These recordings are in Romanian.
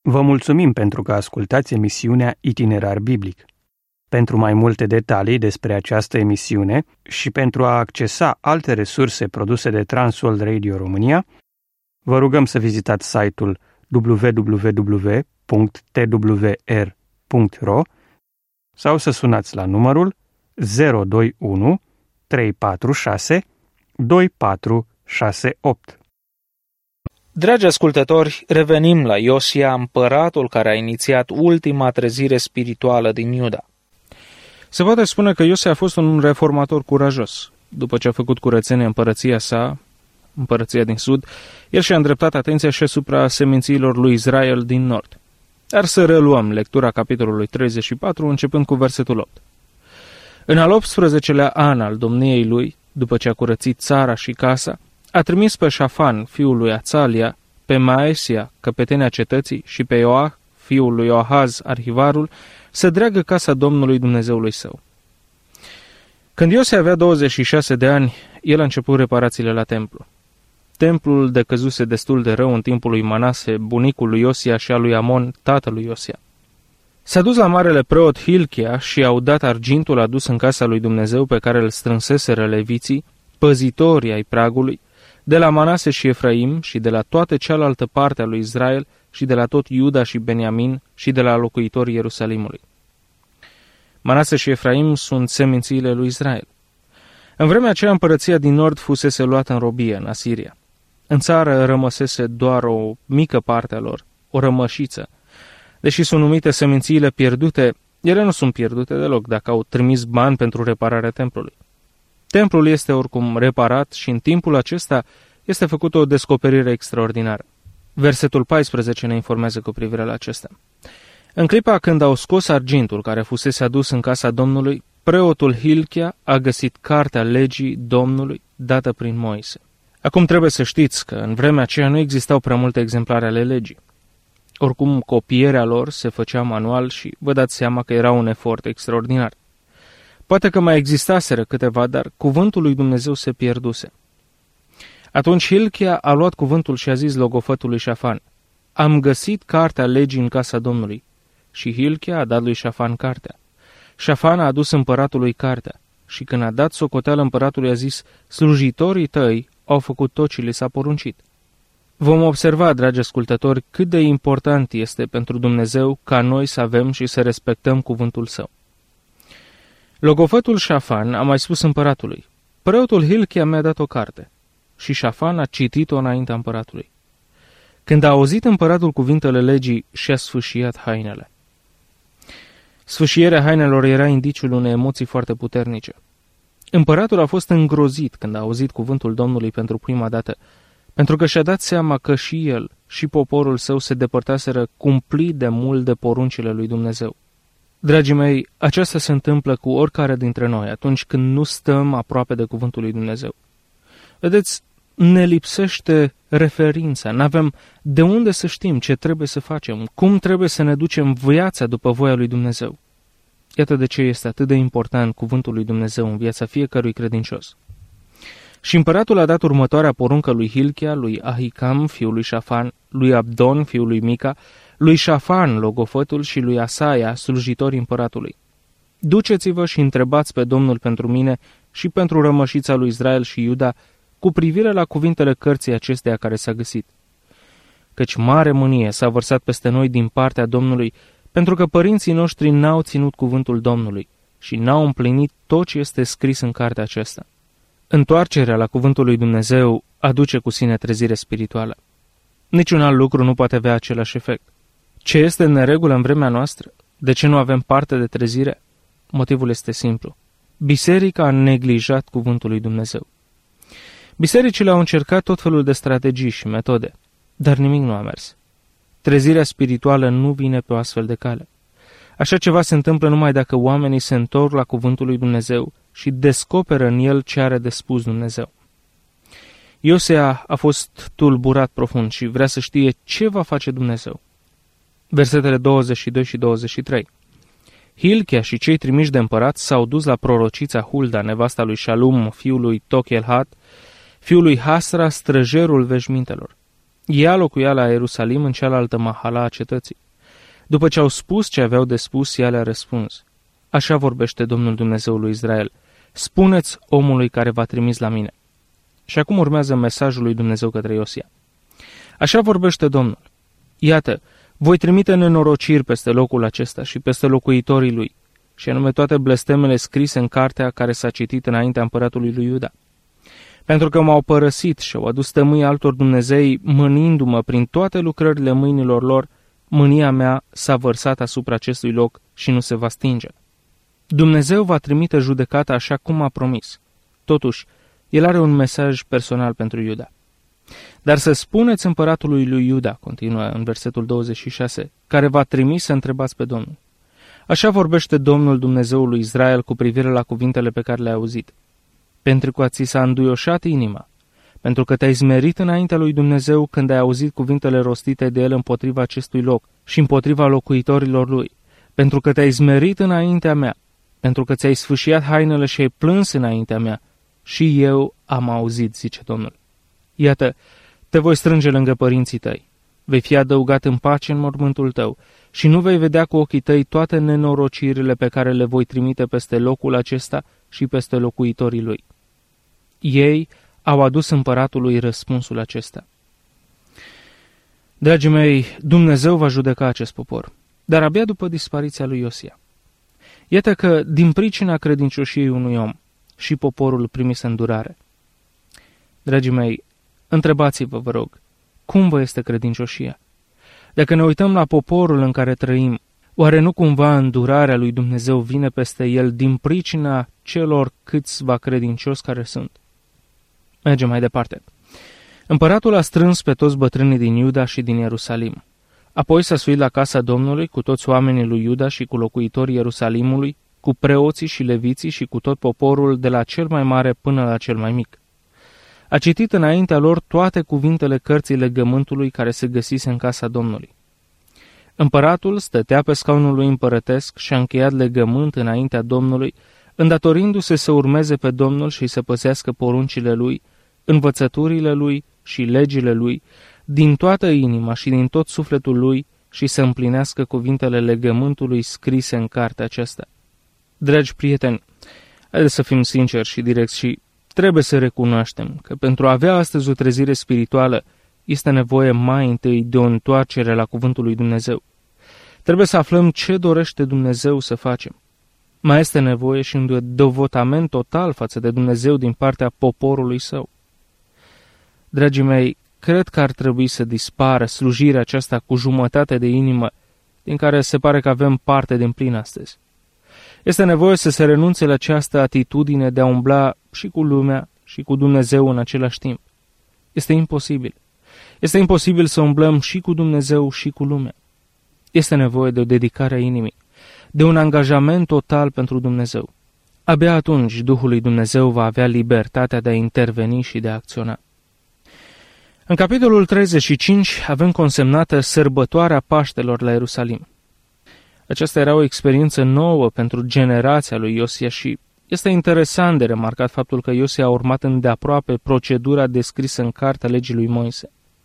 Vă mulțumim pentru că ascultați emisiunea Itinerar Biblic. Pentru mai multe detalii despre această emisiune și pentru a accesa alte resurse produse de Transworld Radio România, vă rugăm să vizitați site-ul www.twr.ro sau să sunați la numărul 021 346 2468. Dragi ascultători, revenim la Iosia, împăratul care a inițiat ultima trezire spirituală din Iuda. Se poate spune că Iosia a fost un reformator curajos. După ce a făcut curățenie împărăția sa, împărăția din sud, el și-a îndreptat atenția și asupra semințiilor lui Israel din nord. Dar să reluăm lectura capitolului 34, începând cu versetul 8. În al 18-lea an al domniei lui, după ce a curățit țara și casa, a trimis pe Șafan, fiul lui Ațalia, pe Maesia, căpetenia cetății, și pe Ioah, fiul lui Ioahaz, arhivarul, să dreagă casa Domnului Dumnezeului său. Când Iosia avea 26 de ani, el a început reparațiile la templu. Templul decăzuse destul de rău în timpul lui Manase, bunicul lui Iosia, și al lui Amon, tatălui Iosia. S-a dus la marele preot Hilchia și au dat argintul adus în casa lui Dumnezeu pe care îl strânseseră leviții, păzitorii ai pragului, de la Manase și Efraim și de la toată cealaltă parte a lui Israel și de la tot Iuda și Beniamin și de la locuitorii Ierusalimului. Manase și Efraim sunt semințiile lui Israel. În vremea aceea împărăția din nord fusese luată în robie în Asiria. În țară rămăsese doar o mică parte a lor, o rămășiță. Deși sunt numite semințiile pierdute, ele nu sunt pierdute deloc dacă au trimis bani pentru repararea templului. Templul este oricum reparat și în timpul acesta este făcută o descoperire extraordinară. Versetul 14 ne informează cu privire la acesta. În clipa când au scos argintul care fusese adus în casa Domnului, preotul Hilchia a găsit cartea legii Domnului dată prin Moise. Acum trebuie să știți că în vremea aceea nu existau prea multe exemplare ale legii. Oricum, copierea lor se făcea manual și vă dați seama că era un efort extraordinar. Poate că mai existaseră câteva, dar cuvântul lui Dumnezeu se pierduse. Atunci Hilchia a luat cuvântul și a zis logofătului Șafan: am găsit cartea legii în casa Domnului. Și Hilchia a dat lui Șafan cartea. Șafan a adus împăratului cartea și când a dat socoteală împăratului a zis: slujitorii tăi au făcut tot ce li s-a poruncit. Vom observa, dragi ascultători, cât de important este pentru Dumnezeu ca noi să avem și să respectăm cuvântul său. Logofătul Șafan a mai spus împăratului: preotul Hilchia mi-a dat o carte. Și Șafan a citit-o înaintea împăratului. Când a auzit împăratul cuvintele legii, și-a sfâșiat hainele. Sfâșierea hainelor era indiciul unei emoții foarte puternice. Împăratul a fost îngrozit când a auzit cuvântul Domnului pentru prima dată, pentru că și-a dat seama că și el și poporul său se depărtaseră cumplit de mult de poruncile lui Dumnezeu. Dragii mei, aceasta se întâmplă cu oricare dintre noi atunci când nu stăm aproape de cuvântul lui Dumnezeu. Vedeți, ne lipsește referința, n-avem de unde să știm ce trebuie să facem, cum trebuie să ne ducem viața după voia lui Dumnezeu. Iată de ce este atât de important cuvântul lui Dumnezeu în viața fiecărui credincios. Și împăratul a dat următoarea poruncă lui Hilchia, lui Ahicam, fiul lui Șafan, lui Abdon, fiul lui Mica, lui Șafan, logofătul, și lui Asaia, slujitorii împăratului. Duceți-vă și întrebați pe Domnul pentru mine și pentru rămășița lui Israel și Iuda cu privire la cuvintele cărții acesteia care s-a găsit. Căci mare mânie s-a vărsat peste noi din partea Domnului, pentru că părinții noștri n-au ținut cuvântul Domnului și n-au împlinit tot ce este scris în cartea aceasta. Întoarcerea la cuvântul lui Dumnezeu aduce cu sine trezire spirituală. Niciun alt lucru nu poate avea același efect. Ce este în neregulă în vremea noastră? De ce nu avem parte de trezire? Motivul este simplu. Biserica a neglijat cuvântul lui Dumnezeu. Bisericile au încercat tot felul de strategii și metode, dar nimic nu a mers. Trezirea spirituală nu vine pe o astfel de cale. Așa ceva se întâmplă numai dacă oamenii se întorc la cuvântul lui Dumnezeu și descoperă în el ce are de spus Dumnezeu. Iosia a fost tulburat profund și vrea să știe ce va face Dumnezeu. Versetele 22 și 23. Hilchia și cei trimiși de împărat s-au dus la prorocița Hulda, nevasta lui Shalum, fiul lui Tochelhat, fiul lui Hasra, străjerul veșmintelor. Ea locuia la Ierusalim în cealaltă mahala a cetății. După ce au spus ce aveau de spus, ea le-a răspuns: Așa vorbește Domnul Dumnezeul lui Israel: Spuneți omului care v-a trimis la mine. Și acum urmează mesajul lui Dumnezeu către Iosia. Așa vorbește Domnul: Iată, voi trimite nenorociri peste locul acesta și peste locuitorii lui, și anume toate blestemele scrise în cartea care s-a citit înaintea împăratului lui Iuda. Pentru că m-au părăsit și au adus tămâi altor dumnezei, mânindu-mă prin toate lucrările mâinilor lor, mânia mea s-a vărsat asupra acestui loc și nu se va stinge. Dumnezeu va trimite judecata așa cum a promis. Totuși, el are un mesaj personal pentru Iuda. Dar să spuneți împăratului lui Iuda, continuă în versetul 26, care v-a trimis să întrebați pe Domnul. Așa vorbește Domnul Dumnezeul lui Israel cu privire la cuvintele pe care le-ai auzit. Pentru că ți s-a înduioșat inima, pentru că te-ai smerit înaintea lui Dumnezeu când ai auzit cuvintele rostite de el împotriva acestui loc și împotriva locuitorilor lui, pentru că te-ai smerit înaintea mea, pentru că ți-ai sfâșiat hainele și ai plâns înaintea mea, și eu am auzit, zice Domnul. Iată, te voi strânge lângă părinții tăi, vei fi adăugat în pace în mormântul tău și nu vei vedea cu ochii tăi toate nenorocirile pe care le voi trimite peste locul acesta și peste locuitorii lui. Ei au adus împăratului răspunsul acesta. Dragii mei, Dumnezeu va judeca acest popor, dar abia după dispariția lui Iosia. Iată că, din pricina credincioșiei unui om, și poporul primise îndurare. Dragii mei, întrebați-vă, vă rog, cum vă este credincioșia? Dacă ne uităm la poporul în care trăim, oare nu cumva îndurarea lui Dumnezeu vine peste el din pricina celor câțiva credincioși care sunt? Mergem mai departe. Împăratul a strâns pe toți bătrânii din Iuda și din Ierusalim. Apoi s-a suit la casa Domnului cu toți oamenii lui Iuda și cu locuitorii Ierusalimului, cu preoții și leviții și cu tot poporul de la cel mai mare până la cel mai mic. A citit înaintea lor toate cuvintele cărții legământului care se găsise în casa Domnului. Împăratul stătea pe scaunul lui împărătesc și a încheiat legământ înaintea Domnului, îndatorindu-se să urmeze pe Domnul și să păzească poruncile lui, învățăturile lui și legile lui, din toată inima și din tot sufletul lui și să împlinească cuvintele legământului scrise în cartea aceasta. Dragi prieteni, haideți să fim sinceri și direcți și trebuie să recunoaștem că pentru a avea astăzi o trezire spirituală este nevoie mai întâi de o întoarcere la cuvântul lui Dumnezeu. Trebuie să aflăm ce dorește Dumnezeu să facem. Mai este nevoie și un devotament total față de Dumnezeu din partea poporului său. Dragii mei, cred că ar trebui să dispară slujirea aceasta cu jumătate de inimă, din care se pare că avem parte din plin astăzi. Este nevoie să se renunțe la această atitudine de a umbla și cu lumea și cu Dumnezeu în același timp. Este imposibil. Este imposibil să umblăm și cu Dumnezeu și cu lumea. Este nevoie de o dedicare a inimii, de un angajament total pentru Dumnezeu. Abia atunci Duhul lui Dumnezeu va avea libertatea de a interveni și de a acționa. În capitolul 35 avem consemnată sărbătoarea Paștelor la Ierusalim. Aceasta era o experiență nouă pentru generația lui Iosia și este interesant de remarcat faptul că Iosia a urmat îndeaproape procedura descrisă în cartea legii lui Moise.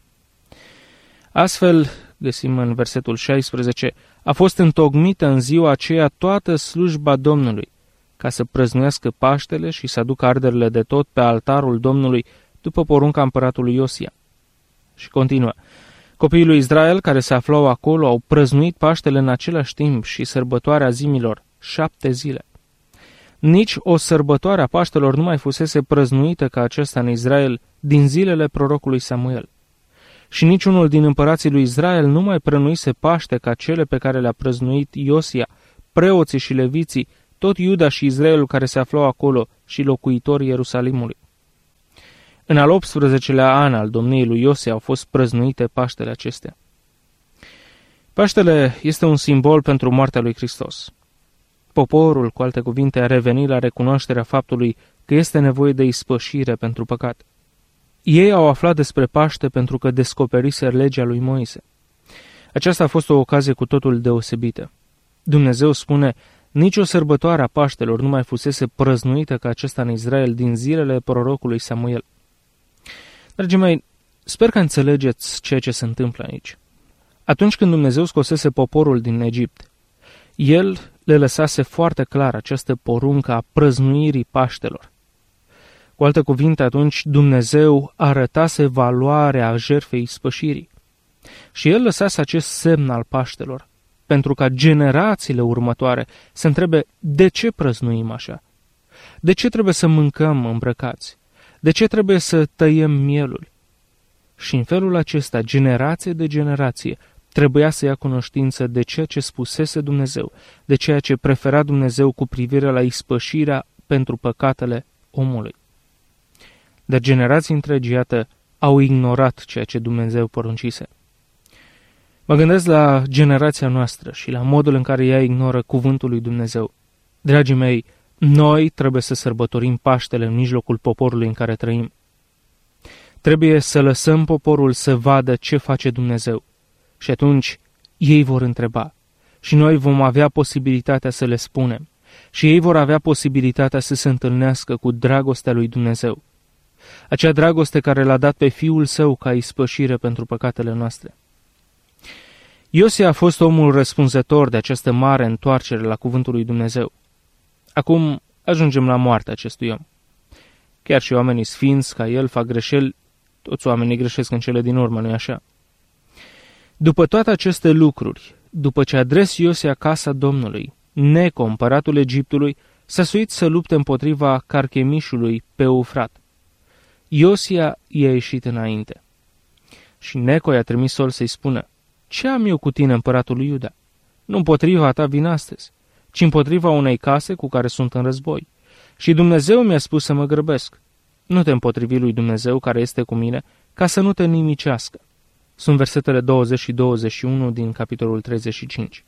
Astfel, găsim în versetul 16, a fost întocmită în ziua aceea toată slujba Domnului, ca să prăznuiască Paștele și să aducă arderile de tot pe altarul Domnului după porunca împăratului Iosia. Și continuă. Copiii lui Israel care se aflau acolo au prăznuit Paștele în același timp și sărbătoarea zimilor, 7 zile. Nici o sărbătoare a Paștelor nu mai fusese prăznuită ca aceasta în Israel din zilele prorocului Samuel. Și niciunul din împărații lui Israel nu mai prănuise Paște ca cele pe care le-a prăznuit Iosia, preoții și leviții, tot Iuda și Israelul care se aflau acolo și locuitorii Ierusalimului. În al 18-lea an al domniei lui Iosia au fost prăznuite Paștele acestea. Paștele este un simbol pentru moartea lui Hristos. Poporul, cu alte cuvinte, a revenit la recunoașterea faptului că este nevoie de ispășire pentru păcat. Ei au aflat despre Paște pentru că descoperiseră legea lui Moise. Aceasta a fost o ocazie cu totul deosebită. Dumnezeu spune, nici o sărbătoare a Paștelor nu mai fusese prăznuită ca acesta în Israel din zilele prorocului Samuel. Dragii mei, Sper că înțelegeți ceea ce se întâmplă aici. Atunci când Dumnezeu scosese poporul din Egipt, El le lăsase foarte clar această poruncă a prăznuirii Paștelor. Cu alte cuvinte, atunci Dumnezeu arătase valoarea jertfei ispășirii. Și El lăsase acest semn al Paștelor, pentru ca generațiile următoare să întrebe de ce prăznuim așa? De ce trebuie să mâncăm îmbrăcați? De ce trebuie să tăiem mielul? Și în felul acesta, generație de generație, trebuia să ia cunoștință de ceea ce spusese Dumnezeu, de ceea ce prefera Dumnezeu cu privire la ispășirea pentru păcatele omului. Dar generații întregi, iată, au ignorat ceea ce Dumnezeu poruncise. Mă gândesc la generația noastră și la modul în care ea ignoră cuvântul lui Dumnezeu. Dragii mei, noi trebuie să sărbătorim Paștele în mijlocul poporului în care trăim. Trebuie să lăsăm poporul să vadă ce face Dumnezeu. Și atunci ei vor întreba. Și noi vom avea posibilitatea să le spunem. Și ei vor avea posibilitatea să se întâlnească cu dragostea lui Dumnezeu. Acea dragoste care l-a dat pe Fiul Său ca ispășire pentru păcatele noastre. Iosia a fost omul răspunzător de această mare întoarcere la cuvântul lui Dumnezeu. Acum ajungem la moartea acestui om. Chiar și oamenii sfinți ca el fac greșeli, toți oamenii greșesc în cele din urmă, nu-i așa? După toate aceste lucruri, după ce adres Iosia casa Domnului, Neco, împăratul Egiptului, s-a suit să lupte împotriva Carchemișului pe Eufrat. Iosia i-a ieșit înainte. Și Neco i-a trimis sol să-i spună: ce am eu cu tine, împăratul lui Iuda? Nu împotriva ta vin astăzi, ci împotriva unei case cu care sunt în război. Și Dumnezeu mi-a spus să mă grăbesc. Nu te împotrivi lui Dumnezeu care este cu mine, ca să nu te nimicească. Sunt versetele 20 și 21 din capitolul 35.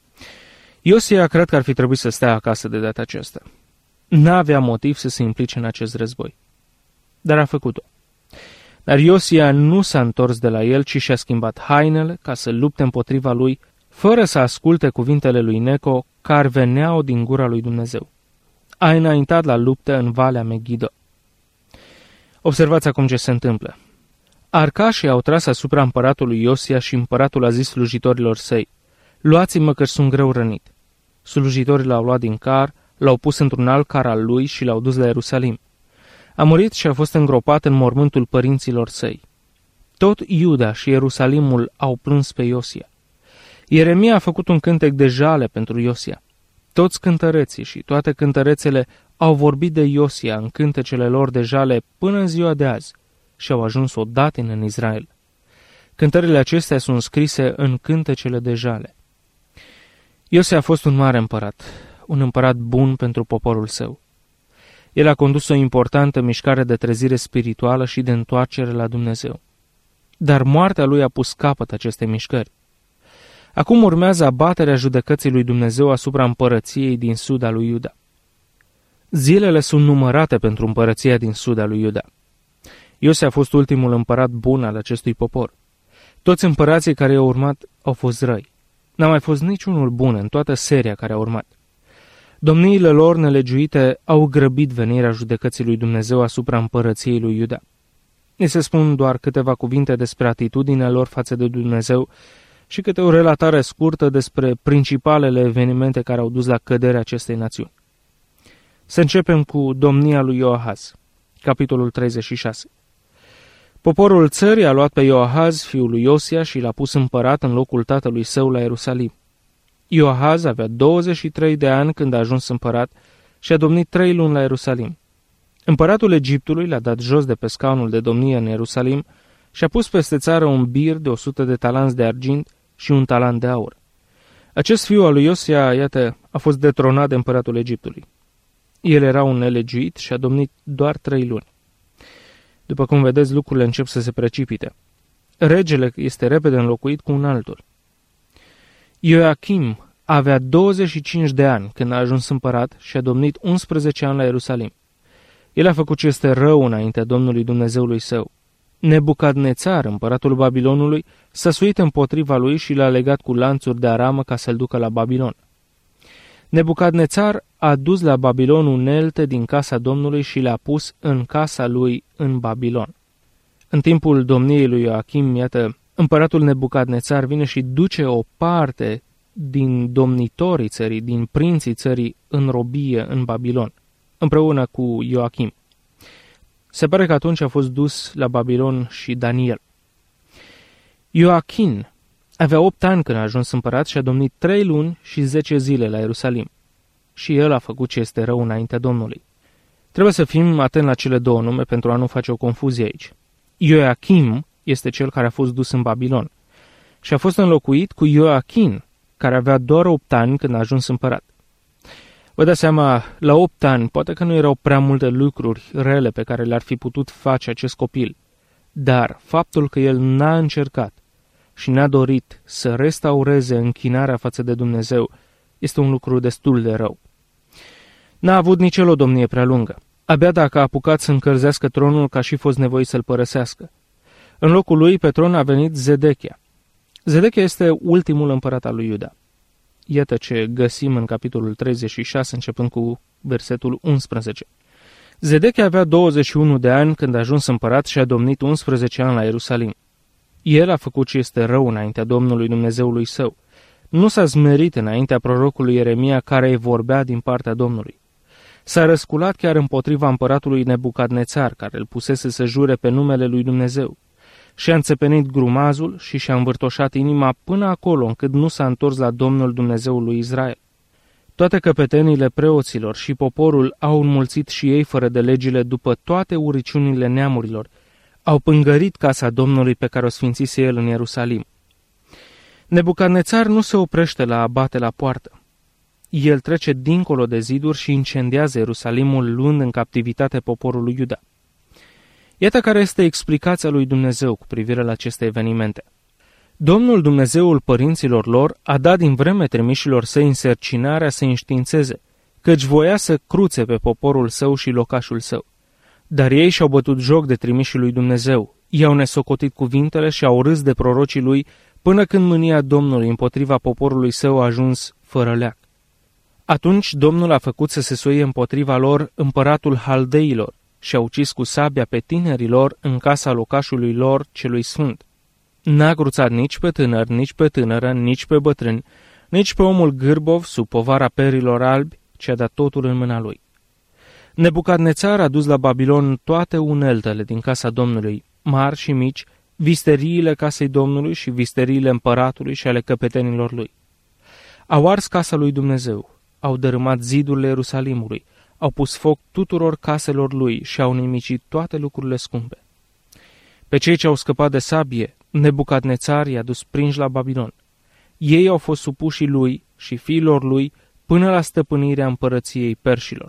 Iosia cred că ar fi trebuit să stea acasă de data aceasta. N-avea motiv să se implice în acest război. Dar a făcut-o. Dar Iosia nu s-a întors de la el, ci și-a schimbat hainele ca să lupte împotriva lui, fără să asculte cuvintele lui Neco, care veneau din gura lui Dumnezeu. A înaintat la luptă în Valea Megiddo. Observați acum ce se întâmplă. Arcașii au tras asupra împăratului Iosia și împăratul a zis slujitorilor săi: luați-mă că sunt greu rănit. Slujitorii l-au luat din car, l-au pus într-un alt car al lui și l-au dus la Ierusalim. A murit și a fost îngropat în mormântul părinților săi. Tot Iuda și Ierusalimul au plâns pe Iosia. Ieremia a făcut un cântec de jale pentru Iosia. Toți cântăreții și toate cântărețele au vorbit de Iosia în cântecele lor de jale până în ziua de azi și au ajuns o datină în Israel. Cântările acestea sunt scrise în cântecele de jale. Iosia a fost un mare împărat, un împărat bun pentru poporul său. El a condus o importantă mișcare de trezire spirituală și de întoarcere la Dumnezeu. Dar moartea lui a pus capăt acestei mișcări. Acum urmează abaterea judecății lui Dumnezeu asupra împărăției din sud a lui Iuda. Zilele sunt numărate pentru împărăția din sud a lui Iuda. Iosia a fost ultimul împărat bun al acestui popor. Toți împărații care i-au urmat au fost răi. N-a mai fost niciunul bun în toată seria care a urmat. Domniile lor nelegiuite au grăbit venirea judecății lui Dumnezeu asupra împărăției lui Iuda. Ni se spun doar câteva cuvinte despre atitudinea lor față de Dumnezeu și câte o relatare scurtă despre principalele evenimente care au dus la căderea acestei națiuni. Să începem cu domnia lui Ioahaz, capitolul 36. Poporul țării a luat pe Ioahaz, fiul lui Iosia, și l-a pus împărat în locul tatălui său la Ierusalim. Ioahaz avea 23 de ani când a ajuns împărat și a domnit 3 luni la Ierusalim. Împăratul Egiptului l-a dat jos de pe scaunul de domnie în Ierusalim și a pus peste țară un bir de 100 de talanți de argint și un talant de aur. Acest fiu al lui Iosia, iată, a fost detronat de împăratul Egiptului. El era un nelegiuit și a domnit doar 3 luni. După cum vedeți, lucrurile încep să se precipite. Regele este repede înlocuit cu un altul. Ioachim avea 25 de ani când a ajuns împărat și a domnit 11 ani la Ierusalim. El a făcut ce este rău înaintea Domnului Dumnezeului său. Nebucadnețar, împăratul Babilonului, s-a suit împotriva lui și l-a legat cu lanțuri de aramă ca să-l ducă la Babilon. Nebucadnețar a dus la Babilon unelte din casa Domnului și le-a pus în casa lui în Babilon. În timpul domniei lui Ioachim, iată, împăratul Nebucadnețar vine și duce o parte din domnitorii țării, din prinții țării, în robie în Babilon, împreună cu Ioachim. Se pare că atunci a fost dus la Babilon și Daniel. Ioachim avea 8 ani când a ajuns împărat și a domnit 3 luni și 10 zile la Ierusalim. Și el a făcut ce este rău înaintea Domnului. Trebuie să fim atenți la cele două nume pentru a nu face o confuzie aici. Ioachim este cel care a fost dus în Babilon și a fost înlocuit cu Ioachim, care avea doar 8 ani când a ajuns împărat. Vă dați seama, la 8 ani poate că nu erau prea multe lucruri rele pe care le-ar fi putut face acest copil, dar faptul că el n-a încercat și n-a dorit să restaureze închinarea față de Dumnezeu este un lucru destul de rău. N-a avut nici el o domnie prea lungă. Abia dacă a apucat să încălzească tronul, ca și fost nevoit să-l părăsească. În locul lui pe tron a venit Zedechia. Zedechia este ultimul împărat al lui Iuda. Iată ce găsim în capitolul 36, începând cu versetul 11. Zedechia avea 21 de ani când a ajuns împărat și a domnit 11 ani la Ierusalim. El a făcut ce este rău înaintea Domnului Dumnezeului său. Nu s-a zmerit înaintea prorocului Ieremia care îi vorbea din partea Domnului. S-a răsculat chiar împotriva împăratului Nebucadnețar, care îl pusese să jure pe numele lui Dumnezeu. Și-a înțepenit grumazul și și-a învârtoșat inima până acolo încât nu s-a întors la Domnul Dumnezeul lui Israel. Toate căpetenile preoților și poporul au înmulțit și ei fără de legile după toate uriciunile neamurilor. Au pângărit casa Domnului pe care o sfințise el în Ierusalim. Nebucadnețar nu se oprește la a bate la poartă. El trece dincolo de ziduri și incendiază Ierusalimul, luând în captivitate poporul lui Iuda. Iată care este explicația lui Dumnezeu cu privire la aceste evenimente. Domnul Dumnezeul părinților lor a dat din vreme trimișilor săi însărcinarea să înștiințeze, căci voia să cruțe pe poporul său și locașul său. Dar ei și-au bătut joc de trimișii lui Dumnezeu, i-au nesocotit cuvintele și au râs de prorocii lui, până când mânia Domnului împotriva poporului său a ajuns fără leac. Atunci Domnul a făcut să se suie împotriva lor împăratul haldeilor și a ucis cu sabia pe tinerii lor în casa locașului lor celui sfânt. N-a cruțat nici pe tânăr, nici pe tânără, nici pe bătrân, nici pe omul gârbov sub povara perilor albi, ci a dat totul în mâna lui. Nebucadnețar a dus la Babilon toate uneltele din casa Domnului, mari și mici, visteriile casei Domnului și visteriile împăratului și ale căpetenilor lui. Au ars casa lui Dumnezeu, au dărâmat zidurile Ierusalimului, au pus foc tuturor caselor lui și au nimicit toate lucrurile scumpe. Pe cei ce au scăpat de sabie, Nebucadnețar i-a dus prinși la Babilon. Ei au fost supușii lui și fiilor lui până la stăpânirea împărăției perșilor.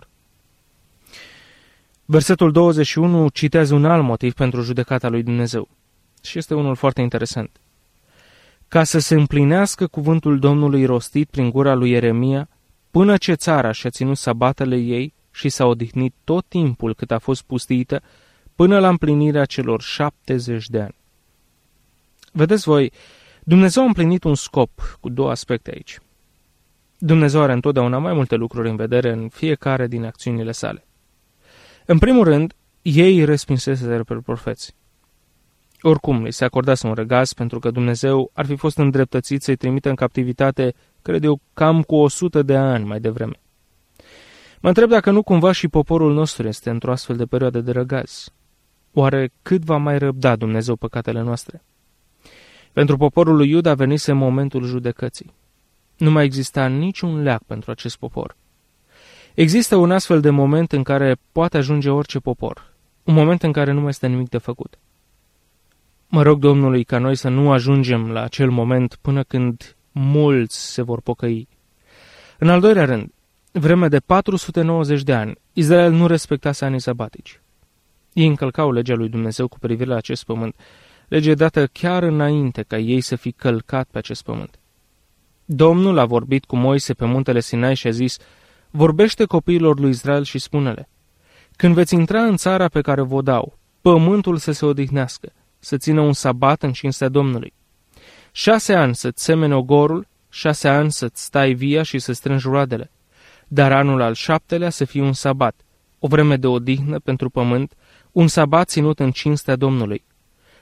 Versetul 21 citează un alt motiv pentru judecata lui Dumnezeu și este unul foarte interesant. Ca să se împlinească cuvântul Domnului rostit prin gura lui Ieremia, până ce țara și-a ținut sabatele ei și s-a odihnit tot timpul cât a fost pustită, până la împlinirea celor 70 de ani. Vedeți voi, Dumnezeu a împlinit un scop cu două aspecte aici. Dumnezeu are întotdeauna mai multe lucruri în vedere în fiecare din acțiunile sale. În primul rând, ei respinseseră pe profeți. Oricum, li se acordase un răgaz pentru că Dumnezeu ar fi fost îndreptățit să-i trimită în captivitate, cred eu, cam cu 100 de ani mai devreme. Mă întreb dacă nu cumva și poporul nostru este într-o astfel de perioadă de răgaz. Oare cât va mai răbda Dumnezeu păcatele noastre? Pentru poporul lui Iuda venise momentul judecății. Nu mai exista niciun leac pentru acest popor. Există un astfel de moment în care poate ajunge orice popor, un moment în care nu mai este nimic de făcut. Mă rog Domnului ca noi să nu ajungem la acel moment până când mulți se vor pocăi. În al doilea rând, vreme de 490 de ani, Israel nu respectase anii sabatici. Ei încălcau legea lui Dumnezeu cu privire la acest pământ, lege dată chiar înainte ca ei să fi călcat pe acest pământ. Domnul a vorbit cu Moise pe muntele Sinai și a zis: vorbește copiilor lui Israel și spune-le: când veți intra în țara pe care vă dau, pământul să se odihnească, să țină un sabat în cinstea Domnului. 6 ani să-ți semene ogorul, 6 ani să-ți stai via și să strângi roadele, dar anul al 7-lea să fie un sabat, o vreme de odihnă pentru pământ, un sabat ținut în cinstea Domnului.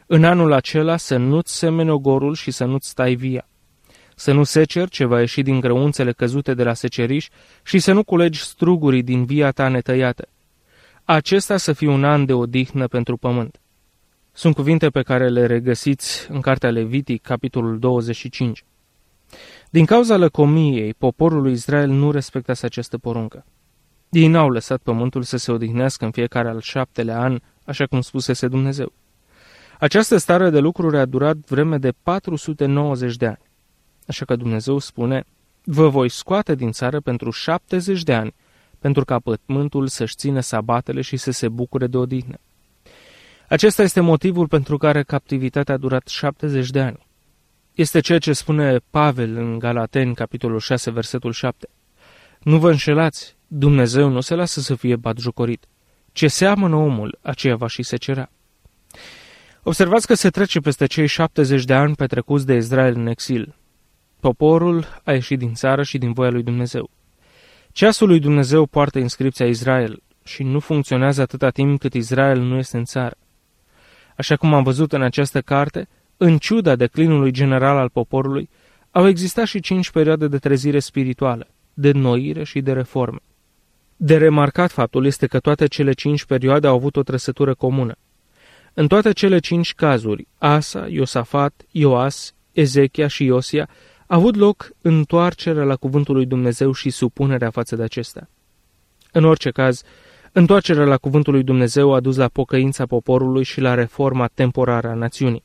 În anul acela să nu-ți semeni ogorul și să nu-ți stai via. Să nu seceri ce va ieși din grăunțele căzute de la seceriș și să nu culegi strugurii din via ta netăiată. Acesta să fie un an de odihnă pentru pământ. Sunt cuvinte pe care le regăsiți în Cartea Levitic, capitolul 25. Din cauza lăcomiei, poporul lui Israel nu respectase această poruncă. Ei n-au lăsat pământul să se odihnească în fiecare al 7-lea an, așa cum spusese Dumnezeu. Această stare de lucruri a durat vreme de 490 de ani. Așa că Dumnezeu spune, vă voi scoate din țară pentru 70 de ani, pentru ca pământul să-și țină sabatele și să se bucure de odihnă. Acesta este motivul pentru care captivitatea a durat 70 de ani. Este ceea ce spune Pavel în Galateni, capitolul 6, versetul 7. Nu vă înșelați, Dumnezeu nu se lasă să fie batjocorit. Ce seamănă omul, aceea va și secera. Observați că se trece peste cei 70 de ani petrecuți de Israel în exil. Poporul a ieșit din țară și din voia lui Dumnezeu. Ceasul lui Dumnezeu poartă inscripția Israel și nu funcționează atâta timp cât Israel nu este în țară. Așa cum am văzut în această carte, în ciuda declinului general al poporului, au existat și 5 perioade de trezire spirituală, de înnoire și de reforme. De remarcat faptul este că toate cele 5 perioade au avut o trăsătură comună. În toate cele 5 cazuri, Asa, Iosafat, Ioas, Ezechia și Iosia, a avut loc întoarcerea la cuvântul lui Dumnezeu și supunerea față de acesta. În orice caz, întoarcerea la cuvântul lui Dumnezeu a dus la pocăința poporului și la reforma temporară a națiunii.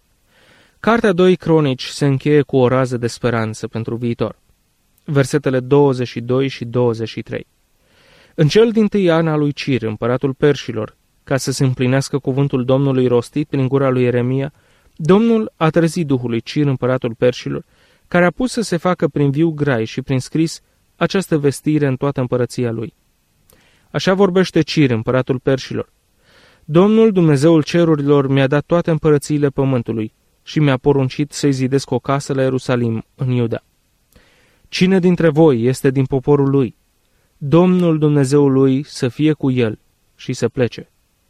Cartea 2 Cronici se încheie cu o rază de speranță pentru viitor. Versetele 22 și 23. În cel dintâi an al lui Cir, împăratul Perșilor, ca să se împlinească cuvântul Domnului rostit prin gura lui Ieremia, Domnul a trezit Duhul lui Cir, împăratul Perșilor, care a pus să se facă prin viu grai și prin scris această vestire în toată împărăția lui. Așa vorbește Cir, împăratul Perșilor. Domnul, Dumnezeul cerurilor, mi-a dat toate împărățiile pământului și mi-a poruncit să-i zidesc o casă la Ierusalim, în Iuda. Cine dintre voi este din poporul lui? Domnul Dumnezeul lui să fie cu el și să plece.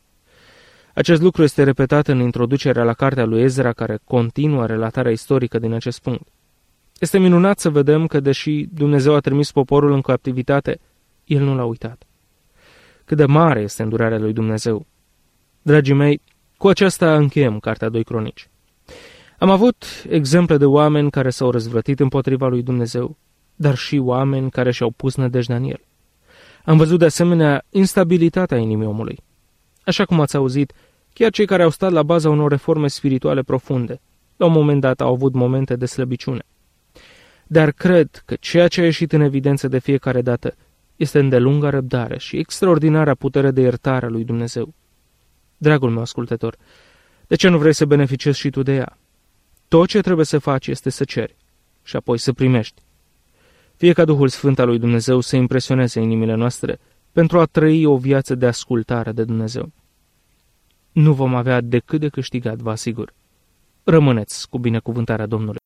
Acest lucru este repetat în introducerea la cartea lui Ezra, care continuă relatarea istorică din acest punct. Este minunat să vedem că, deși Dumnezeu a trimis poporul în captivitate, el nu l-a uitat. Cât de mare este îndurarea lui Dumnezeu. Dragii mei, cu aceasta încheiem Cartea 2 Cronici. Am avut exemple de oameni care s-au răzvrătit împotriva lui Dumnezeu, dar și oameni care și-au pus nădejdea în el. Am văzut de asemenea instabilitatea inimii omului. Așa cum ați auzit, chiar cei care au stat la baza unor reforme spirituale profunde, la un moment dat au avut momente de slăbiciune. Dar cred că ceea ce a ieșit în evidență de fiecare dată este îndelunga răbdare și extraordinara putere de iertare a lui Dumnezeu. Dragul meu ascultător, de ce nu vrei să beneficiezi și tu de ea? Tot ce trebuie să faci este să ceri și apoi să primești. Fie ca Duhul Sfânt al lui Dumnezeu să impresioneze inimile noastre pentru a trăi o viață de ascultare de Dumnezeu. Nu vom avea decât de câștigat, vă asigur. Rămâneți cu binecuvântarea Domnului.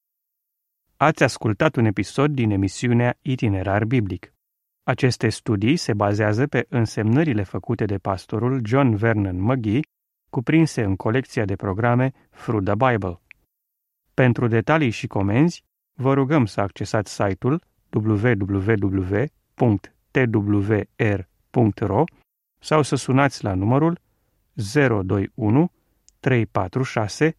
Ați ascultat un episod din emisiunea Itinerar Biblic. Aceste studii se bazează pe însemnările făcute de pastorul John Vernon McGee, cuprinse în colecția de programe Through the Bible. Pentru detalii și comenzi, vă rugăm să accesați site-ul www.twr.ro sau să sunați la numărul 021 346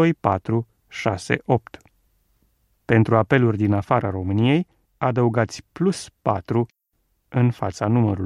2468. Pentru apeluri din afara României, adăugați +4 în fața numărului.